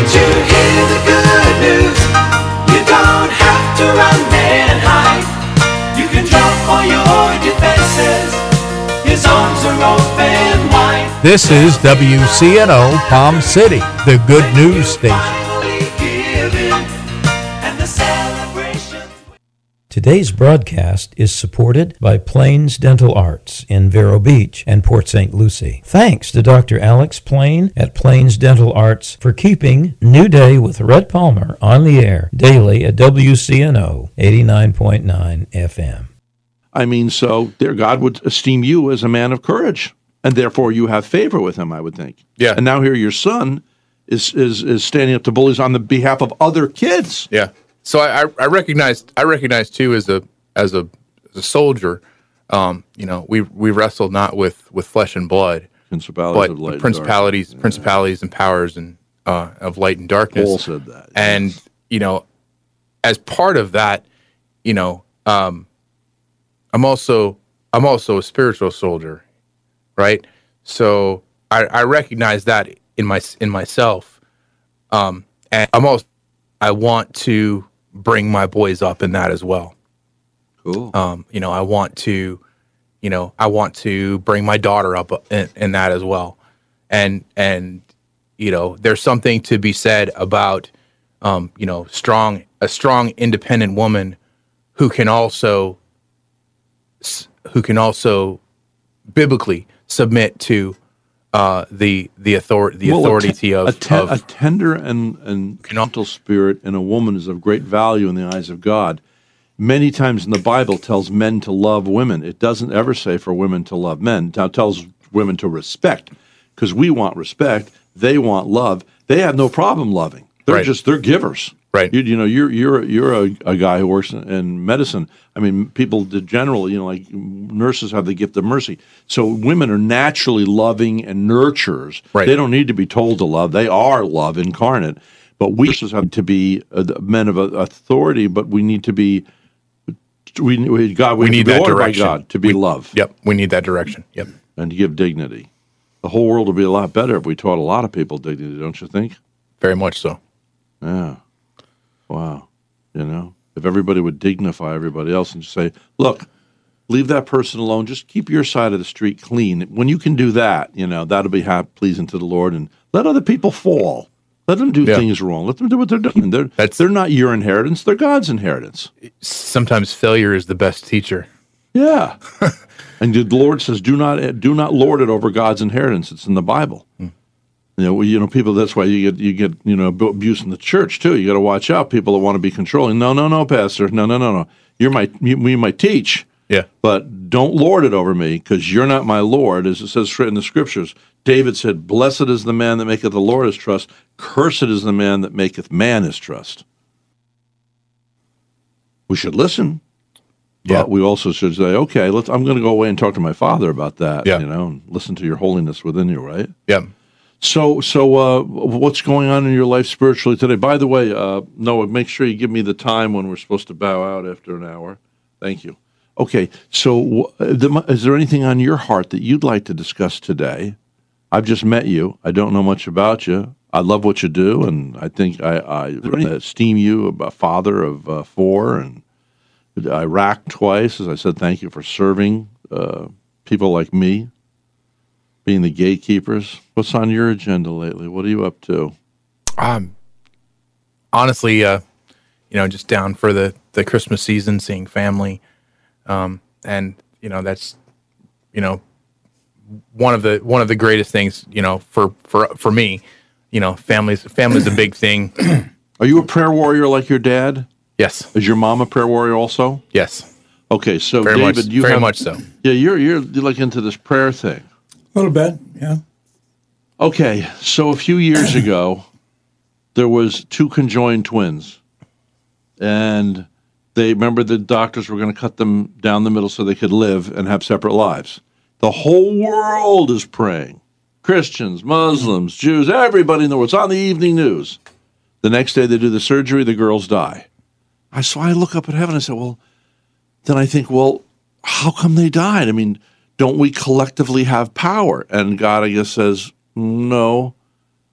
to hear the good news. You don't have to run and hide. You can drop all your defenses. His arms are open wide. This is WCNO Palm City, the good news station. Today's broadcast is supported by Plains Dental Arts in Vero Beach and Port St. Lucie. Thanks to Dr. Alex Plain at Plains Dental Arts for keeping New Day with Red Palmer on the air daily at WCNO 89.9 FM. I mean, so dear God would esteem you as a man of courage, and therefore you have favor with him, I would think. Yeah. And now here your son is standing up to bullies on the behalf of other kids. Yeah. So I recognize too as a soldier, we wrestle not with flesh and blood, but principalities and powers and of light and darkness. Paul said that, and as part of that, I'm also a spiritual soldier, right? So I recognize that in myself, and I want to bring my boys up in that as well. Cool. I want to bring my daughter up in that as well. And there's something to be said about, a strong, independent woman who can also biblically submit to the authority of a tender and gentle spirit in a woman is of great value in the eyes of God. Many times in the Bible tells men to love women. It doesn't ever say for women to love men. It tells women to respect, because we want respect. They want love. They have no problem loving. They're they're givers. Right. You're a guy who works in medicine. I mean, people generally, like nurses have the gift of mercy. So women are naturally loving and nurturers. Right. They don't need to be told to love. They are love incarnate. But we just have to be men of authority. But we need to be. We need that direction by God to be love. Yep. We need that direction. Yep. And to give dignity. The whole world would be a lot better if we taught a lot of people dignity. Don't you think? Very much so. Yeah. Wow. If everybody would dignify everybody else and just say, look, leave that person alone. Just keep your side of the street clean. When you can do that, that'll be pleasing to the Lord. And let other people fall. Let them do things wrong. Let them do what they're doing. They're not your inheritance. They're God's inheritance. Sometimes failure is the best teacher. Yeah. And the Lord says, do not lord it over God's inheritance. It's in the Bible. People. That's why you get abuse in the church too. You got to watch out. People that want to be controlling. No, Pastor. No. We might teach. Yeah. But don't lord it over me, because you're not my Lord, as it says in the Scriptures. David said, "Blessed is the man that maketh the Lord his trust. Cursed is the man that maketh man his trust." We should listen. Yeah. But we also should say, okay, I'm going to go away and talk to my Father about that. Yeah. And listen to your holiness within you, right? Yeah. So what's going on in your life spiritually today? By the way, Noah, make sure you give me the time when we're supposed to bow out after an hour. Thank you. Okay, so is there anything on your heart that you'd like to discuss today? I've just met you. I don't know much about you. I love what you do, and I think I esteem you, a father of 4, and Iraq twice. As I said, thank you for serving people like me. Being the gatekeepers. What's on your agenda lately? What are you up to? Honestly, just down for the Christmas season, seeing family, and that's one of the greatest things for me. Family's a big thing. Are you a prayer warrior like your dad? Yes. Is your mom a prayer warrior also? Yes. Okay, so very David, much, very much so. Yeah, you're like into this prayer thing. A little bit, yeah. Okay, so a few years ago, there was 2 conjoined twins, and they remember the doctors were going to cut them down the middle so they could live and have separate lives. The whole world is praying. Christians, Muslims, Jews, everybody in the world. It's on the evening news. The next day they do the surgery, the girls die. So I look up at heaven and I say, then I think, how come they died? I mean, don't we collectively have power? And God, I guess, says, no,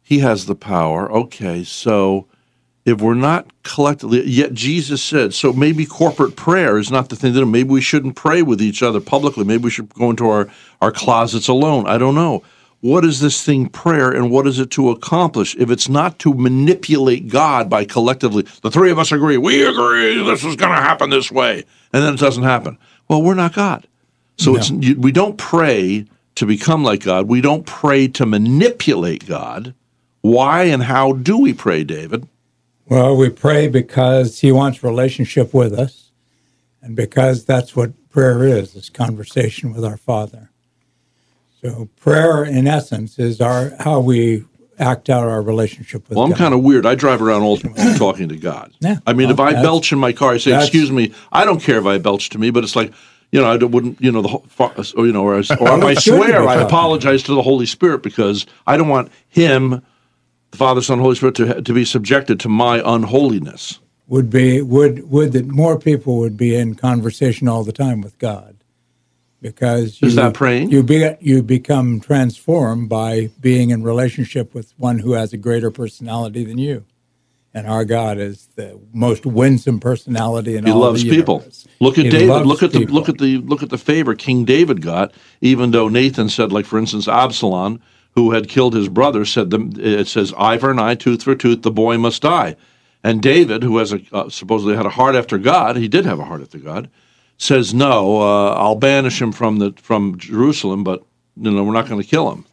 He has the power. Okay, so if we're not collectively, yet Jesus said, so maybe corporate prayer is not the thing to do. Maybe we shouldn't pray with each other publicly. Maybe we should go into our closets alone. I don't know. What is this thing, prayer, and what is it to accomplish? If it's not to manipulate God by collectively, the three of us agree, we agree, this is going to happen this way, and then it doesn't happen. Well, we're not God. So we don't pray to become like God. We don't pray to manipulate God. Why and how do we pray, David? Well, we pray because he wants relationship with us, and because that's what prayer is conversation with our Father. So prayer, in essence, is how we act out our relationship with God. Well, I'm kind of weird. I drive around all the time talking to God. Yeah, I mean, if I belch in my car, I say, excuse me, I don't care if I belch to me, but it's like, I wouldn't, the whole, or if I swear, I apologize to the Holy Spirit because I don't want him, the Father, Son, Holy Spirit, to be subjected to my unholiness. Would that more people would be in conversation all the time with God. Because is that praying? You become transformed by being in relationship with one who has a greater personality than you, and our God is the most winsome personality in all the universe. He loves people. Look at David. Look at the favor King David got. Even though Nathan said, like for instance, Absalom, who had killed his brother, said it says eye for an eye, tooth for tooth. The boy must die. And David, who has supposedly had a heart after God, he did have a heart after God. Says no, I'll banish him from Jerusalem, but we're not going to kill him,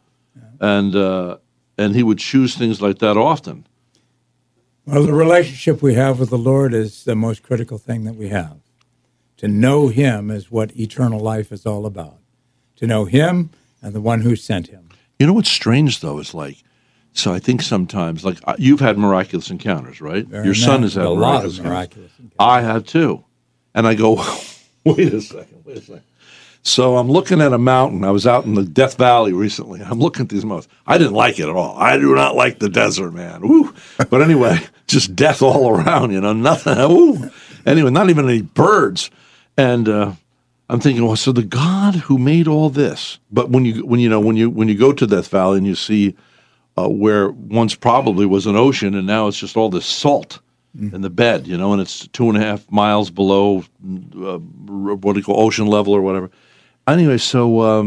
and he would choose things like that often. Well, the relationship we have with the Lord is the most critical thing that we have. To know Him is what eternal life is all about. To know Him and the one who sent Him. You know what's strange though is so I think sometimes you've had miraculous encounters, right? Your son has had a lot of miraculous encounters. I have too, and I go. Wait a second. So I'm looking at a mountain. I was out in the Death Valley recently. I'm looking at these mountains. I didn't like it at all. I do not like the desert, man. Woo. But anyway, just death all around, nothing. Woo. Anyway, not even any birds. And I'm thinking, well, so the God who made all this, but when you go to Death Valley and you see where once probably was an ocean and now it's just all this salt. In the bed, and it's 2.5 miles below what do you call ocean level or whatever. Anyway, so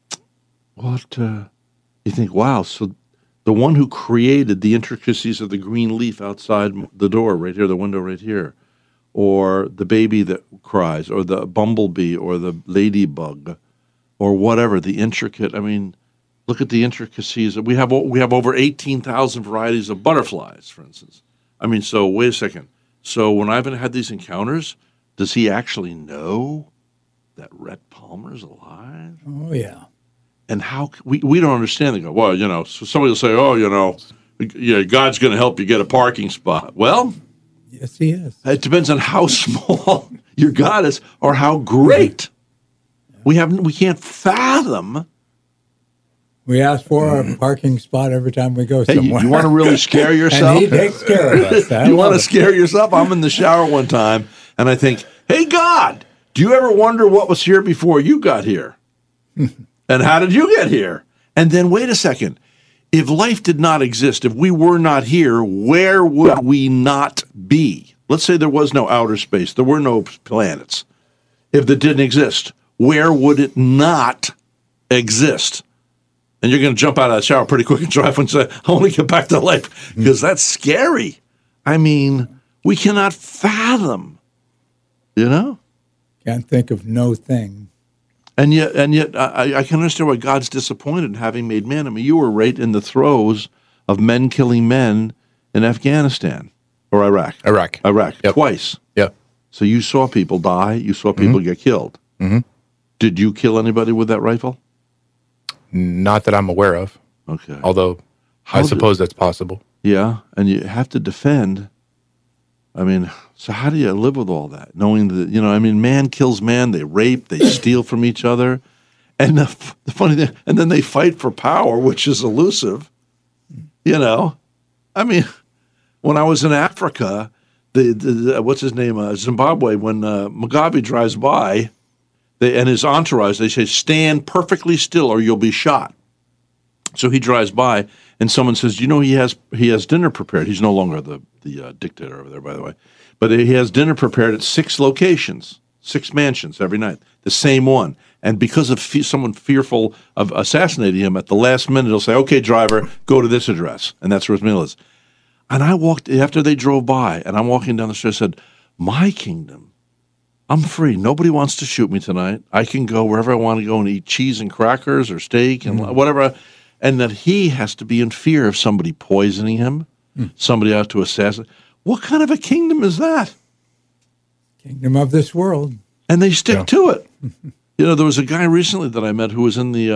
you think, wow, so the one who created the intricacies of the green leaf outside the door right here, the window right here, or the baby that cries, or the bumblebee, or the ladybug, or whatever, the intricate, look at the intricacies. We have over 18,000 varieties of butterflies, for instance. So wait a second. So when I've had these encounters, does he actually know that Rhett Palmer's alive? Oh, yeah. And how we don't understand. They go, well, so somebody will say, God's going to help you get a parking spot. Well, yes, he is. It depends on how small your God is or how great. Yeah. We can't fathom. We ask for a parking spot every time we go somewhere. You want to really scare yourself? And he takes care of us. You want to scare yourself? I'm in the shower one time, and I think, hey, God, do you ever wonder what was here before you got here? And how did you get here? And then, wait a second. If life did not exist, if we were not here, where would we not be? Let's say there was no outer space. There were no planets. If that didn't exist, where would it not exist? And you're going to jump out of the shower pretty quick and drive and say, I want to get back to life, because that's scary. We cannot fathom, Can't think of no thing. And yet, I can understand why God's disappointed in having made man. You were right in the throes of men killing men in Afghanistan or Iraq. Yep. Twice. Yep. So you saw people die. You saw people get killed. Mm-hmm. Did you kill anybody with that rifle? Not that I'm aware of. Okay. Although I suppose that's possible. Yeah, and you have to defend. So how do you live with all that? Knowing that, man kills man, they rape, they steal from each other. And the funny thing, and then they fight for power, which is elusive. When I was in Africa, the what's his name, Zimbabwe, when Mugabe drives by, and his entourage, they say, stand perfectly still or you'll be shot. So he drives by, and someone says, "You know, he has dinner prepared." He's no longer the dictator over there, by the way, but he has dinner prepared at 6 locations, 6 mansions every night, the same one. And because of someone fearful of assassinating him, at the last minute he'll say, "Okay, driver, go to this address," and that's where his meal is. And I walked after they drove by, and I'm walking down the street. I said, "My kingdom, I'm free. Nobody wants to shoot me tonight. I can go wherever I want to go and eat cheese and crackers or steak and whatever." And that he has to be in fear of somebody poisoning him, somebody out to assassinate. What kind of a kingdom is that? Kingdom of this world. And they stick to it. You know, there was a guy recently that I met who was in the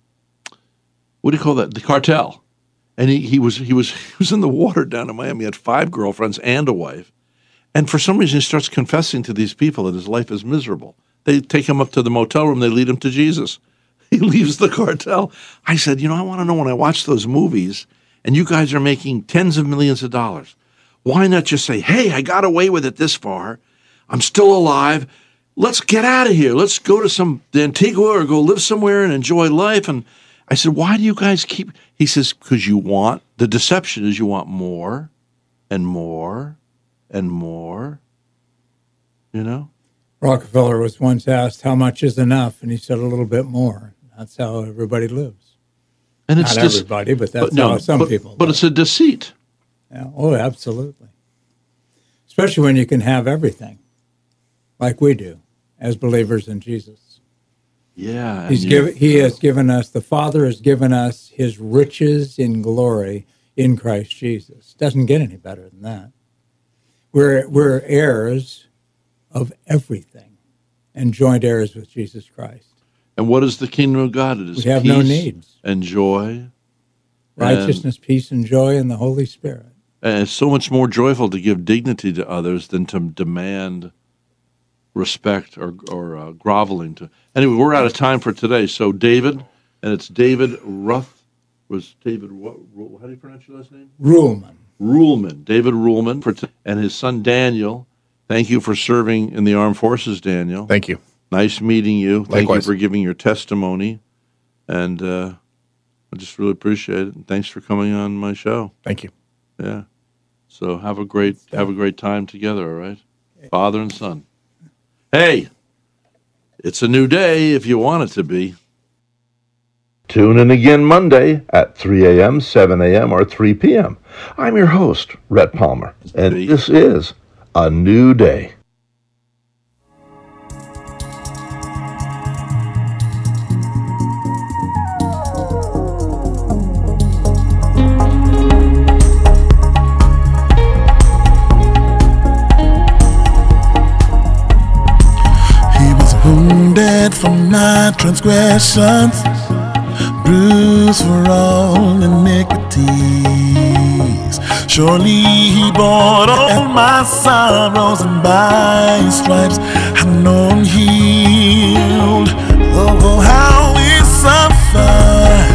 what do you call that? The cartel. And he was in the water down in Miami. He had 5 girlfriends and a wife. And for some reason, he starts confessing to these people that his life is miserable. They take him up to the motel room. They lead him to Jesus. He leaves the cartel. I said, you know, I want to know, when I watch those movies and you guys are making tens of millions of dollars, why not just say, "Hey, I got away with it this far. I'm still alive. Let's get out of here. Let's go to the Antigua or go live somewhere and enjoy life." And I said, "Why do you guys keep?" He says, "Because the deception is you want more and more and more, you know?" Rockefeller was once asked, "How much is enough?" And he said, "A little bit more." That's how everybody lives. And it's not everybody, but that's how some people live. But it's a deceit. Yeah. Oh, absolutely. Especially when you can have everything, like we do as believers in Jesus. Yeah. He has given us, the Father has given us his riches in glory in Christ Jesus. Doesn't get any better than that. We're heirs of everything and joint heirs with Jesus Christ. And what is the kingdom of God? It is we have peace no needs. And joy. Righteousness, peace, and joy in the Holy Spirit. And it's so much more joyful to give dignity to others than to demand respect or groveling to. Anyway, we're out of time for today. So David, and it's David Ruth. Was David what? How do you pronounce your last name? Ruhlman. David Ruhlman, and his son Daniel. Thank you for serving in the armed forces, Daniel. Thank you. Nice meeting you. Thank Likewise. you for giving your testimony, and I just really appreciate it. And thanks for coming on my show. Thank you. Yeah. So have a great time together. All right, Father and Son. Hey, it's a new day if you want it to be. Tune in again Monday at 3 a.m., 7 a.m., or 3 p.m. I'm your host, Rhett Palmer, and this is A New Day. Wounded for my transgressions, bruised for all iniquities. Surely he bore all my sorrows, and by his stripes I'm known healed. Oh, how he suffered.